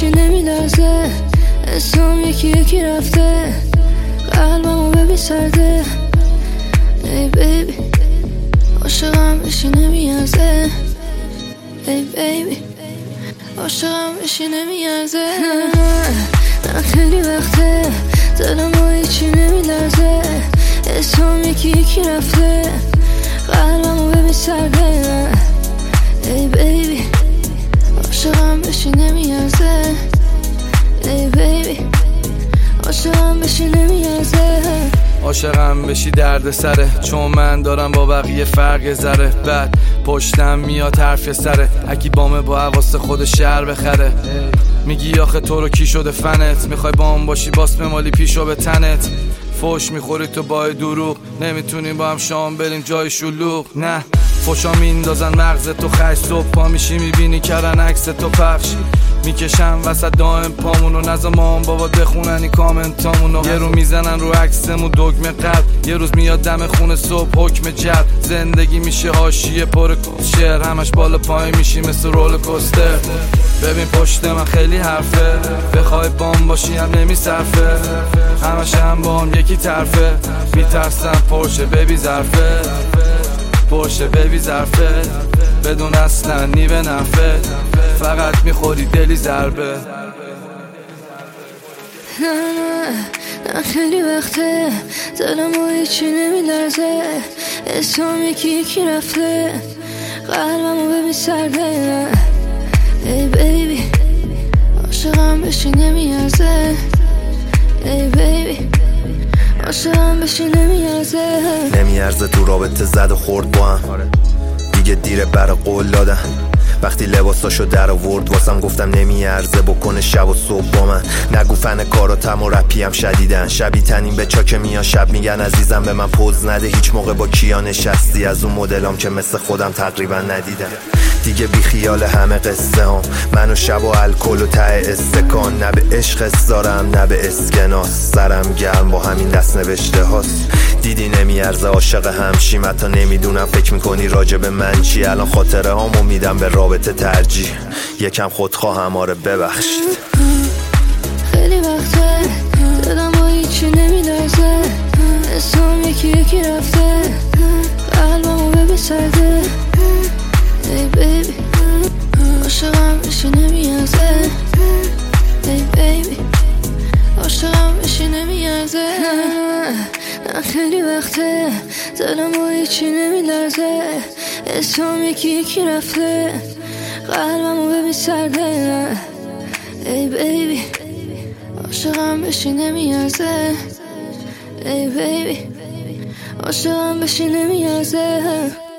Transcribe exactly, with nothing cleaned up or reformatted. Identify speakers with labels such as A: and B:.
A: هیچی نمیلرزه، اسمم یکی یکی رفته، قلبمو ببین سرده. ای بیبی عاشقم بشی نمیارزه، ای بیبی عاشقم بشی نمیارزه. من خیلی وقته دلمو هیچی نمیلرزه، اسمم یکی یکی رفته، قلبمو ببین سرده. ای بیبی عاشقم بشی نمیارزه، ای بیبی عاشقم بشی نمیارزه.
B: عاشقم بشی درد سره، چون من دارم با بقیه فرق ذره. بعد پشتم میاد حرف سره، اکی بامه با حواس خود شهر بخره. میگی آخه تو رو کی شده فنت، میخوای بام باشی باس ممالی پیشو به تنت. فوش میخوری تو با دروغ، نمیتونیم با هم شام بریم جای شلوغ. نه فوشا میندازن مغز تو خش، صبح پا میشی میبینی کردن عکس تو پخش. میکشم وسط دائم پامونو، نزا مام بابا بخونن این کامنتامونو. یه رو میزنن رو عکسمون دگمه قلب، یه روز میاد دم خونه صبح حکم جب. زندگی میشه حاشیه پر شعر، همش بالا پای میشی مثل رول کوستر. ببین پشت من خیلی حرفه، بخوای بام باشی هم نمیصرفه، همش هم با هم یکی طرفه. میترسم پرشه ببی ظرفه، پرشه ببی ظرفه، بدون اصلا نیوه نفه، فقط میخوری دلی ضربه.
A: نه نه نه خیلی وقته دلمو هیچی نمیلرزه، اسمم یکی یکی رفته، قلبمو ببین سرده. ای بیبی عاشقم بشی نمیارزه، ای بیبی عاشقم بشی نمیارزه.
C: نمیارزه تو رابطه زد و خورد با هم، دیگه دیره برا قول دادن. وقتی لباساشو در آورد واسم گفتم نمیارزه بکنه شب و صبح با من. نگو فن کاراتم و رپی هم شدیدن، شبی تنیم به چاک میان شب میگن عزیزم به من پوز نده. هیچ موقع با کیا نشستی از اون مدلام که مثل خودم تقریبا ندیدم. دیگه بی خیال همه قصه هم، من و شب و الکل و ته استکان. نه به عشق دارم نه به اسکناس، سرم گرم با همین دست نوشته هاست. دیدی نمیارزه عاشق همشیم، حتی نمیدونم فکر میکنی راجب من چی. الان خاطره هامو میدم به رابطه ترجیح، یکم خودخواهم آره ببخشید.
A: خیلی وقته دلم با هیچی نمیلرزه، اسمم یکی یکی رفته، قلبمو ببین سرده. ای بیبی عاشقم بشی نمیارزه، ای بیبی عاشقم بشی نمیارزه. نه خیلی وقته دلم با هیچی نمیلرزه، اسمم یکی یکی رفته، قلبمو ببین سرده. ای بیبی عاشقم بشی نمیارزه، ای بیبی عاشقم بشی نمیارزه.